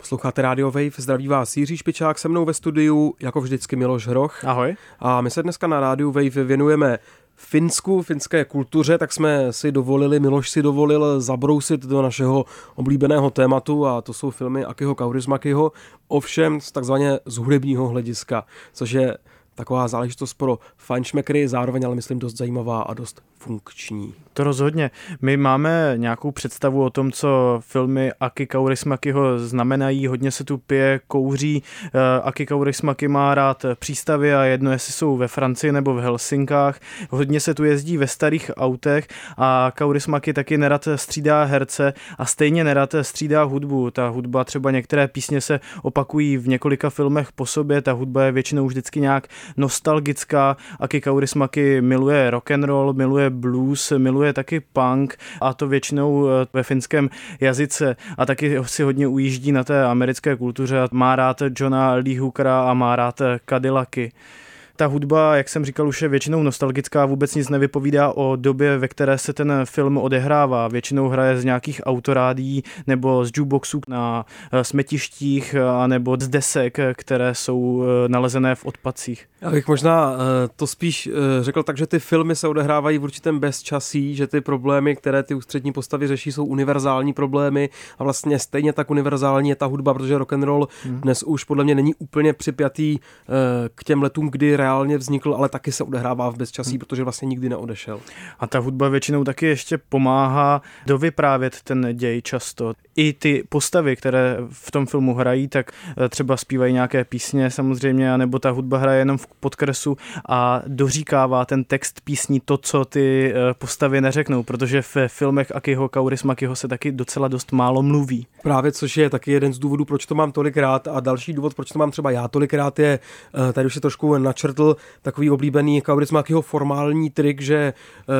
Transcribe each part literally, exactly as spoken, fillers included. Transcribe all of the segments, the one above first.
Posloucháte Radio Wave, zdraví vás Jiří Špičák, se mnou ve studiu, jako vždycky Miloš Hroch. Ahoj. A my se dneska na Radio Wave věnujeme Finsku, finské kultuře, tak jsme si dovolili, Miloš si dovolil zabrousit do našeho oblíbeného tématu a to jsou filmy Akiho Kaurismäkiho, ovšem z takzvaně z hudebního hlediska, což je taková záležitost pro fajnšmekry, zároveň ale myslím dost zajímavá a dost funkční. To rozhodně. My máme nějakou představu o tom, co filmy Aki Kaurismäkiho znamenají. Hodně se tu pije, kouří. Aki Kaurismäki má rád přístavy a jedno, jestli jsou ve Francii nebo v Helsinkách. Hodně se tu jezdí ve starých autech a Kaurismäki taky nerad střídá herce a stejně nerad střídá hudbu. Ta hudba, třeba některé písně se opakují v několika filmech po sobě, ta hudba je většinou vždycky nějak nostalgická. Aki Kaurismäki miluje rock and roll, miluje blues, miluje taky punk a to většinou ve finském jazyce a taky si hodně ujíždí na té americké kultuře. Má rád Johna Lee Hookera a má rád Cadillacy. Ta hudba, jak jsem říkal, už je většinou nostalgická, vůbec nic nevypovídá o době, ve které se ten film odehrává. Většinou hraje z nějakých autorádií nebo z jukeboxů na smetištích nebo z desek, které jsou nalezené v odpadcích. Já bych možná to spíš řekl tak, že ty filmy se odehrávají v určitém bezčasí, že ty problémy, které ty ústřední postavy řeší, jsou univerzální problémy a vlastně stejně tak univerzální je ta hudba, protože rock and roll hmm. dnes už podle mě není úplně připjatý k těm letům, kdy reálně vznikl, ale taky se odehrává v bezčasí, hmm. protože vlastně nikdy neodešel. A ta hudba většinou taky ještě pomáhá dovyprávět ten děj často. I ty postavy, které v tom filmu hrají, tak třeba zpívají nějaké písně samozřejmě, nebo ta hudba hraje jenom v podkresu a doříkává ten text písní to, co ty postavy neřeknou, protože v filmech Akiho Kaurismäkiho se taky docela dost málo mluví. Právě, což je taky jeden z důvodů, proč to mám tolik rád a další důvod, proč to mám třeba já tolik rád je, tady už si trošku načrtl takový oblíbený Kaurismäkiho formální trik, že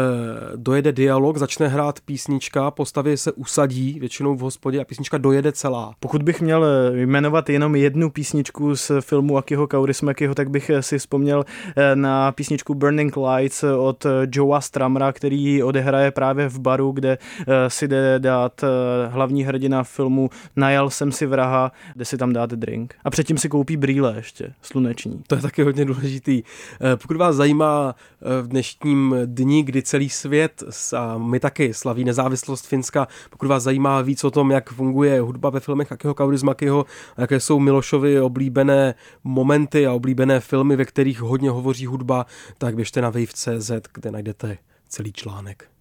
dojede dialog, začne hrát písnička, postavy se usadí většinou v hospodě a písnička dojede celá. Pokud bych měl jmenovat jenom jednu písničku z filmu Akiho Kaurismäkiho, tak bych si vzpomněl na písničku Burning Lights od Joea Stramera, který odehraje právě v baru, kde si jde dát hlavní hrdina filmu Najal jsem si vraha, jde si tam dát drink. A předtím si koupí brýle ještě, sluneční. To je taky hodně důležitý. Pokud vás zajímá v dnešním dni, kdy celý svět a my taky slaví nezávislost Finska, pokud vás zajímá víc o tom, jak funguje hudba ve filmech Akiho Kaurismäkiho, jaké jsou Milošovy oblíbené momenty a oblíbené filmy, ve kterých hodně hovoří hudba, tak běžte na wave tečka cé zet, kde najdete celý článek.